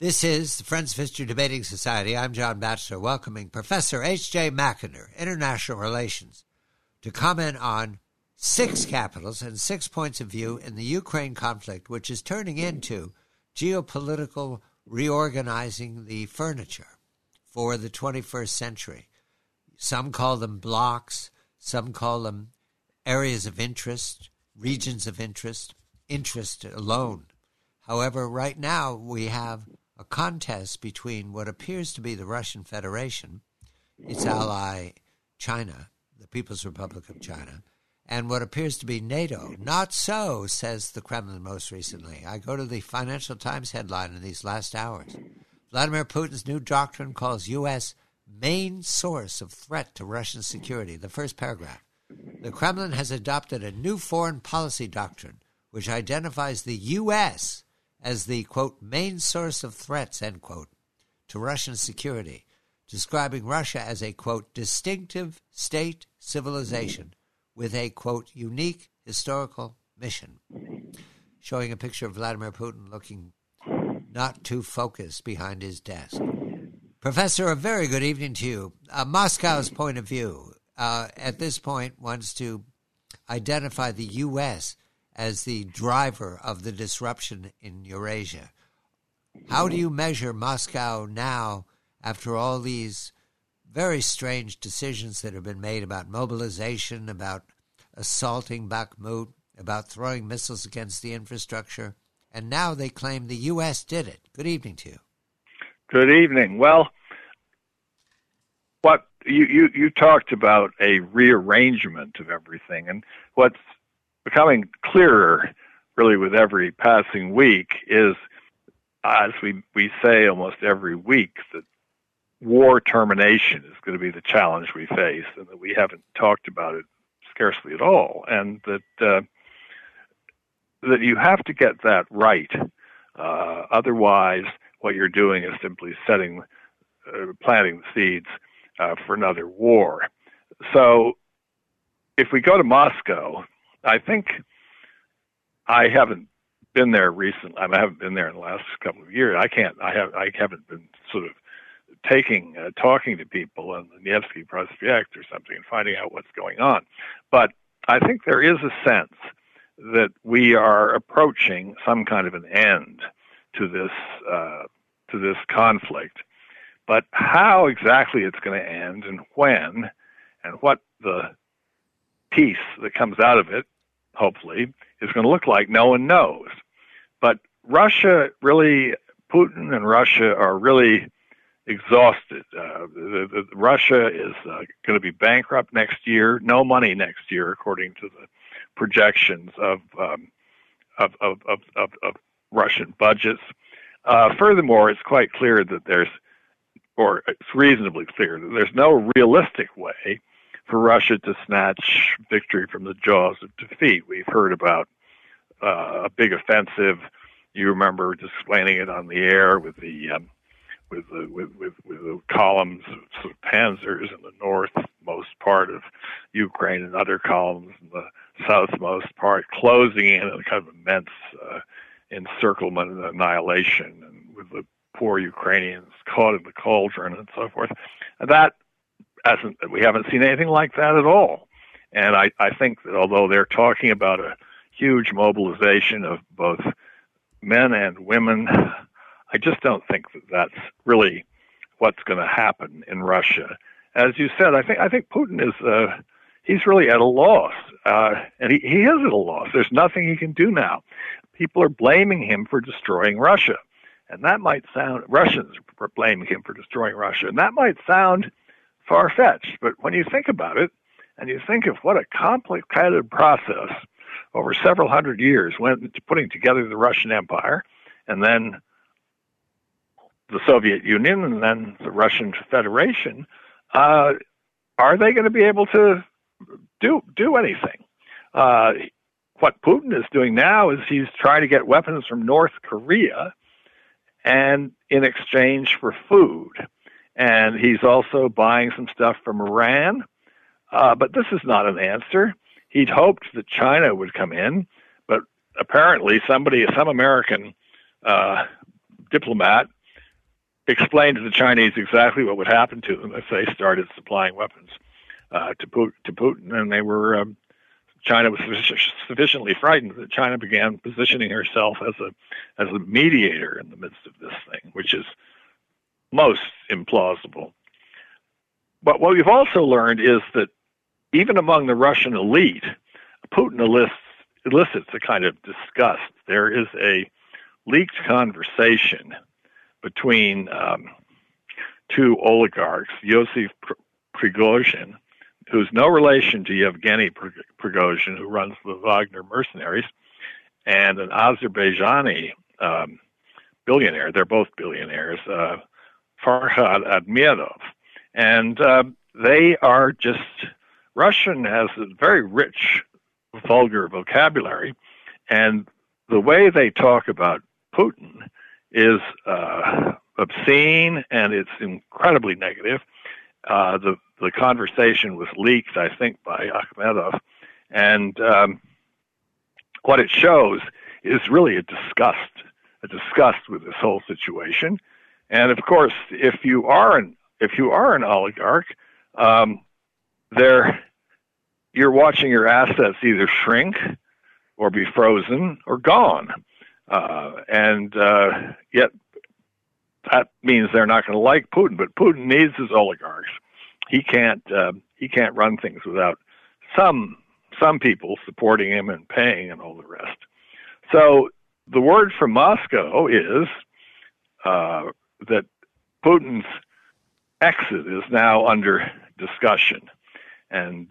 This is the Friends of History Debating Society. I'm John Batchelor, welcoming Professor H.J. McInerney, International Relations, to comment on 6 capitals and 6 points of view in the Ukraine conflict, which is turning into geopolitical reorganizing the furniture for the 21st century. Some call them blocks, some call them areas of interest, regions of interest, interest alone. However, right now we have a contest between what appears to be the Russian Federation, its ally China, the People's Republic of China, and what appears to be NATO. Not so, says the Kremlin most recently. I go to the Financial Times headline in these last hours. Vladimir Putin's new doctrine calls U.S. main source of threat to Russian security. The first paragraph. The Kremlin has adopted a new foreign policy doctrine which identifies the U.S. as the, quote, main source of threats, end quote, to Russian security, describing Russia as a, quote, distinctive state civilization with a, quote, unique historical mission, showing a picture of Vladimir Putin looking not too focused behind his desk. Professor, a very good evening to you. Moscow's point of view at this point wants to identify the U.S. as the driver of the disruption in Eurasia. How do you measure Moscow now after all these very strange decisions that have been made about mobilization, about assaulting Bakhmut, about throwing missiles against the infrastructure, and now they claim the U.S. did it? Good evening to you. Good evening. Well, what you talked about a rearrangement of everything, and what's becoming clearer really with every passing week is, as we say almost every week, that war termination is going to be the challenge we face, and that we haven't talked about it scarcely at all, and that you have to get that right. Otherwise, what you're doing is simply planting the seeds for another war. So if we go to Moscow, I think I haven't been there recently. I haven't been there in the last couple of years. I haven't been sort of talking to people on the Nevsky Prospect or something and finding out what's going on. But I think there is a sense that we are approaching some kind of an end to this conflict. But how exactly it's going to end and when and what the peace that comes out of it, hopefully, is going to look like, no one knows. But Putin and Russia are really exhausted. Russia is going to be bankrupt next year, no money next year, according to the projections of Russian budgets. Furthermore, it's quite clear that it's reasonably clear that there's no realistic way for Russia to snatch victory from the jaws of defeat. We've heard about a big offensive. You remember just explaining it on the air with the columns of sort of panzers in the northmost part of Ukraine and other columns in the southmost part, closing in a kind of immense encirclement and annihilation, and with the poor Ukrainians caught in the cauldron and so forth. And we haven't seen anything like that at all. And I think that although they're talking about a huge mobilization of both men and women, I just don't think that that's really what's going to happen in Russia. As you said, I think Putin he's really at a loss, and he is at a loss. There's nothing he can do now. People are blaming him for destroying Russia, and Russians are blaming him for destroying Russia, and that might sound far-fetched, but when you think about it, and you think of what a complicated process over several hundred years went into putting together the Russian Empire, and then the Soviet Union, and then the Russian Federation, are they going to be able to do anything? What Putin is doing now is he's trying to get weapons from North Korea, and in exchange for food. And he's also buying some stuff from Iran. But this is not an answer. He'd hoped that China would come in, but apparently some American diplomat explained to the Chinese exactly what would happen to them if they started supplying weapons to Putin, and they were. China was sufficiently frightened that China began positioning herself as a mediator in the midst of this thing, which is most implausible. But what we've also learned is that even among the Russian elite, Putin elicits a kind of disgust. There is a leaked conversation between two oligarchs, Yosef Prigozhin, who's no relation to Yevgeny Prigozhin, who runs the Wagner mercenaries, and an Azerbaijani billionaire. They're both billionaires, Farhad Ahmedov. And they are just, Russian has a very rich, vulgar vocabulary, and the way they talk about Putin is obscene, and it's incredibly negative. The conversation was leaked, I think, by Akhmedov, and what it shows is really a disgust with this whole situation. And of course, if you are an oligarch, you're watching your assets either shrink or be frozen or gone, and yet that means they're not going to like Putin. But Putin needs his oligarchs. He can't run things without some people supporting him and paying and all the rest. So the word from Moscow is that Putin's exit is now under discussion, and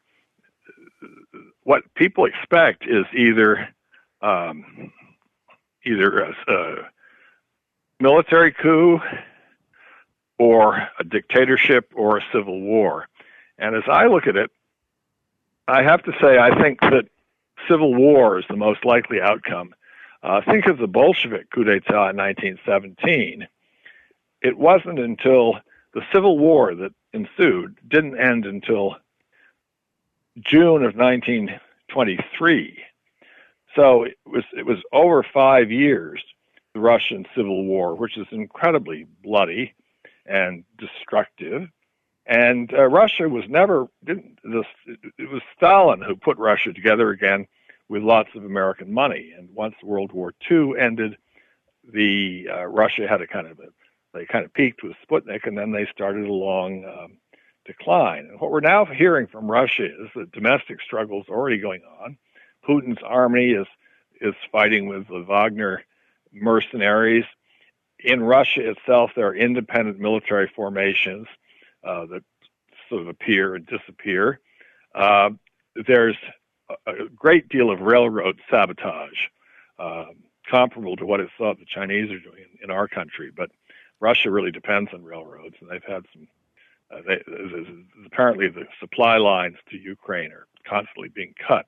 what people expect is either a military coup or a dictatorship or a civil war. And as I look at it, I have to say I think that civil war is the most likely outcome. Think of the Bolshevik coup d'etat in 1917. It wasn't until the civil war that ensued didn't end until June of 1923. So it was over 5 years, the Russian Civil War, which is incredibly bloody and destructive. And Russia was it was Stalin who put Russia together again with lots of American money. And once World War II ended, Russia had they kind of peaked with Sputnik, and then they started a long decline. And what we're now hearing from Russia is that domestic struggles already going on. Putin's army is fighting with the Wagner mercenaries. In Russia itself, there are independent military formations that sort of appear and disappear. There's a great deal of railroad sabotage, comparable to what it's thought the Chinese are doing in our country. But Russia really depends on railroads, and they've had some. Apparently, the supply lines to Ukraine are constantly being cut.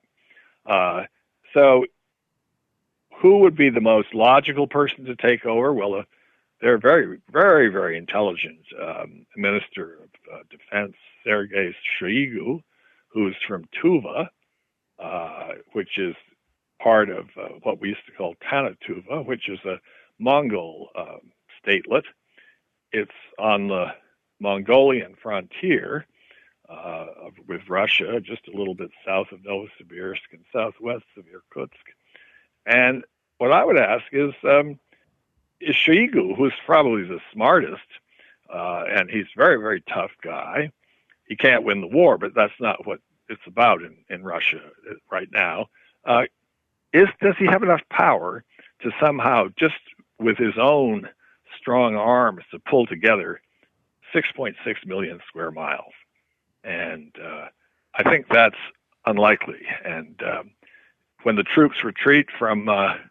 So, who would be the most logical person to take over? Well, they're very, very, very intelligent Minister of Defense, Sergei Shoigu, who's from Tuva, which is part of what we used to call Tanatuva, which is a Mongol statelet. It's on the Mongolian frontier with Russia, just a little bit south of Novosibirsk and southwest of Irkutsk. And what I would ask is Shoigu, who's probably the smartest, and he's a very, very tough guy. He can't win the war, but that's not what it's about in Russia right now. Does he have enough power to somehow, just with his own strong arms, to pull together 6.6 million square miles? And I think that's unlikely. And when the troops retreat from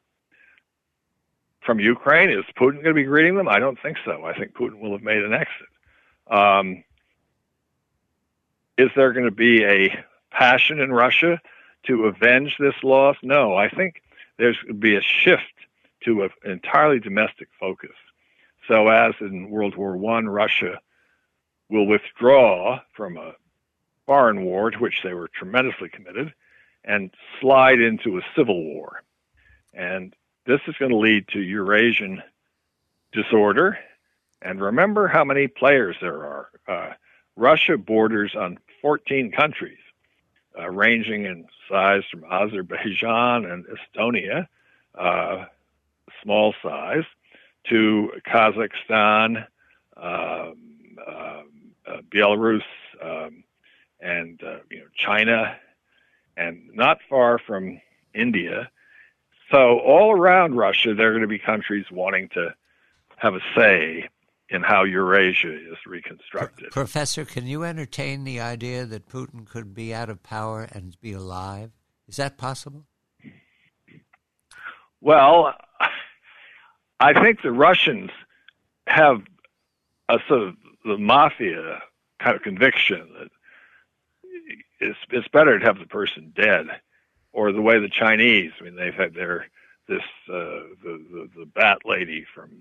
Ukraine, is Putin going to be greeting them? I don't think so. I think Putin will have made an exit. Is there going to be a passion in Russia to avenge this loss? No, I think there's going to be a shift to an entirely domestic focus. So as in World War I, Russia will withdraw from a foreign war to which they were tremendously committed and slide into a civil war. And this is going to lead to Eurasian disorder And remember how many players there are. Russia borders on 14 countries, ranging in size from Azerbaijan and Estonia, small size, to Kazakhstan, Belarus, and China, and not far from India. So all around Russia, there are going to be countries wanting to have a say in how Eurasia is reconstructed. Professor, can you entertain the idea that Putin could be out of power and be alive? Is that possible? Well, I think the Russians have a sort of the mafia kind of conviction that it's better to have the person dead, or the way the Chinese. I mean, they've had the bat lady from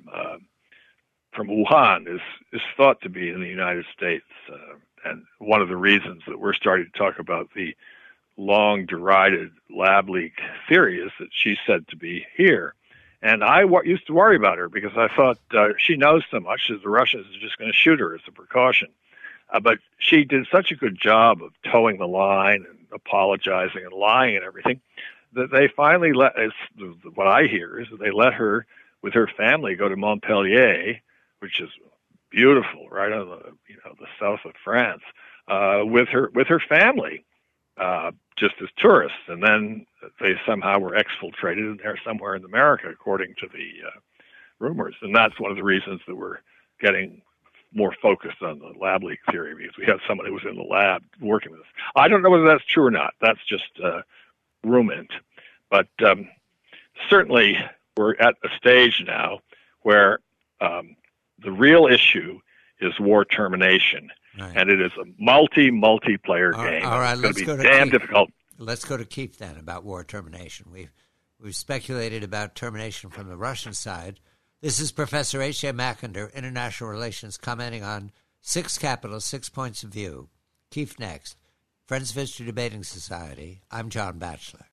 Wuhan is thought to be in the United States, and one of the reasons that we're starting to talk about the long derided lab leak theory is that she's said to be here. And I used to worry about her because I thought she knows so much that the Russians are just going to shoot her as a precaution. But she did such a good job of towing the line and apologizing and lying and everything that they finally what I hear is that they let her with her family go to Montpellier, which is beautiful, right on the south of France, with her family, just as tourists, and then they somehow were exfiltrated and they're somewhere in America, according to the rumors, and that's one of the reasons that we're getting more focused on the lab leak theory, because we have someone who was in the lab working with us. I don't know whether that's true or not. That's just rumored, but certainly we're at a stage now where the real issue is war termination, right. And it is a multiplayer game. All right, it's going to be damn difficult. Let's go to Keith then about war termination. We've speculated about termination from the Russian side. This is Professor H.J. Mackinder, International Relations, commenting on 6 capitals, 6 points of view. Keith next. Friends of History Debating Society. I'm John Batchelor.